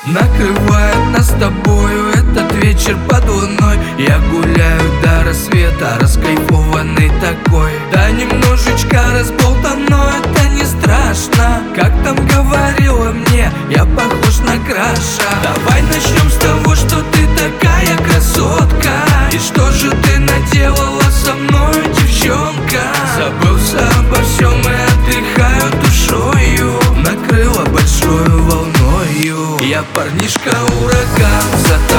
Накрывает нас с тобою этот вечер под луной. Я гуляю до рассвета, раскайфованный такой. Да немножечко разболтан, но это не страшно. Как там говорила мне, я похож на Краша. Давай начнем с того, что ты такая красотка. И что же ты наделала со мной, девчонка? Забылся обо всем и отдыхаю душою. Накрыла большую волною. Я парнишка ураган,